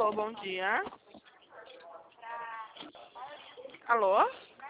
Alô, bom dia. Alô?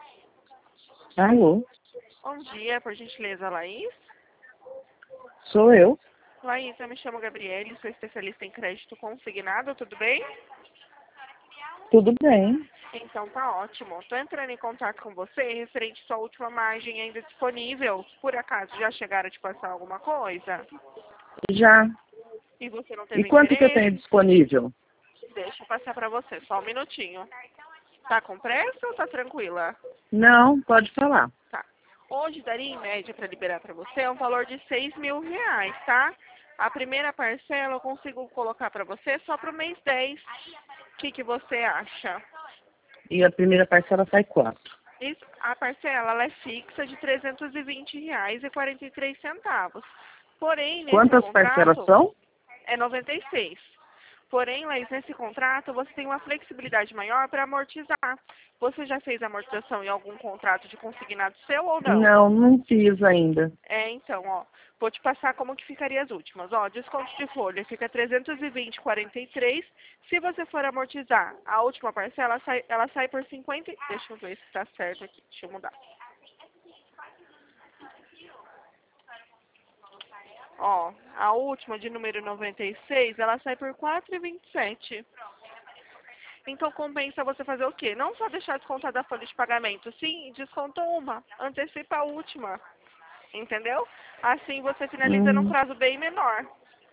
Alô, Bom dia, por gentileza, Laís. sou eu. Laís, eu me chamo Gabriele, sou especialista em crédito consignado, tudo bem? Tudo bem? Então tá ótimo. Estou entrando em contato com você referente à sua última margem ainda disponível. Por acaso já chegaram a te passar alguma coisa? Já. E você não E teve quanto que eu tenho interesse? disponível? Deixa eu passar para você, só um minutinho. Tá com pressa ou tá tranquila? Não, pode falar. Tá. Hoje daria em média para liberar para você um valor de R$ 6.000, tá? A primeira parcela eu consigo colocar para você só para o mês 10. O que você acha? E a primeira parcela sai quanto? A parcela ela é fixa de R$ 320,43. Porém, nesse Quantas parcelas contrato são? é 96. Porém, Laís, nesse contrato você tem uma flexibilidade maior para amortizar. Você já fez amortização em algum contrato de consignado seu ou não? Não, não fiz ainda. Então, ó, vou te passar como que ficaria as últimas. Ó, desconto de folha fica 320,43. Se você for amortizar, a última parcela ela sai por 50. Deixa eu ver se está certo aqui. Deixa eu mudar. Ó, a última de número 96, ela sai por 4,27. Então compensa você fazer o quê? Não só deixar descontar da folha de pagamento. Sim, desconta uma, antecipa a última. Entendeu? Assim você finaliza num Hum. prazo bem menor.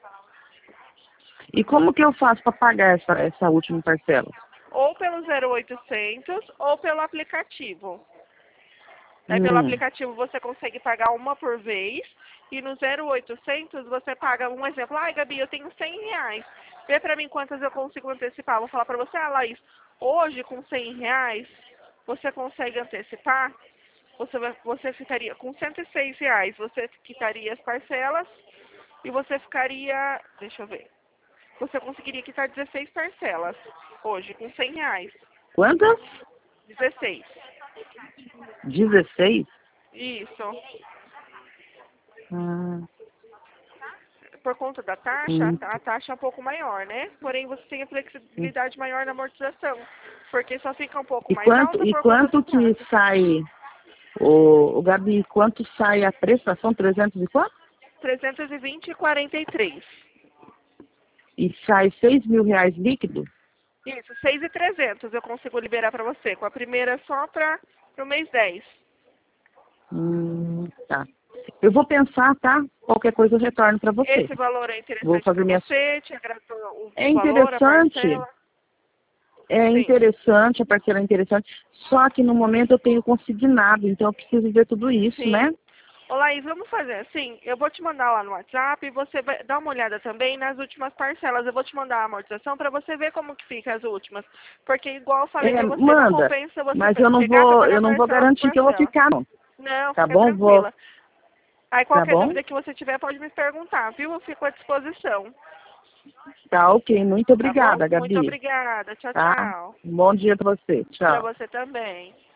E como que eu faço para pagar essa última parcela? Ou pelo 0800 ou pelo aplicativo. Aí pelo Hum. aplicativo você consegue pagar uma por vez. E no 0800 você paga um exemplo. Ai, Gabi, eu tenho R$ 100. Vê pra mim quantas eu consigo antecipar. Vou falar pra você, Laís, hoje com R$ 100 você consegue antecipar. Você ficaria com R$ 106. Você quitaria as parcelas e você ficaria, deixa eu ver. Você conseguiria quitar 16 parcelas hoje com R$ 100. Quantas? 16. 16? Isso. Ah, Por conta da taxa, hum. a taxa é um pouco maior, né? Porém, você tem a flexibilidade maior na amortização, porque só fica um pouco E mais quanto, alta e por conta do quanto que prazo. sai, o Gabi, quanto sai a prestação? 300 e quanto? 320,43. E sai R$ 6.000 líquido? Isso, 6.300 eu consigo liberar para você. Com a primeira só para o mês 10. Tá. Eu vou pensar, tá? Qualquer coisa eu retorno para você. Esse valor é Vou interessante fazer para minhas... você? Te agradou É o valor, a interessante, parcela? Sim. a parcela é interessante, só que no momento eu tenho consignado, então eu preciso ver tudo isso, né? Sim. Ô, Laís, vamos fazer assim? Eu vou te mandar lá no WhatsApp e você vai dar uma olhada também nas últimas parcelas. Eu vou te mandar a amortização para você ver como que fica as últimas. Porque, igual eu falei para você, não Manda, compensa você mas pegar para eu pagar não vou parcela por garantir que eu vou parcela. ficar, não. Não, Tá fica bom? tranquila. Aí, Tá qualquer bom? dúvida que você tiver, pode me perguntar, viu? Eu fico à disposição. Tá, ok. Muito Tá bom? obrigada, Muito Gabi. obrigada. Tchau, Tá? tchau. Um bom dia para você. Para Tchau. você também.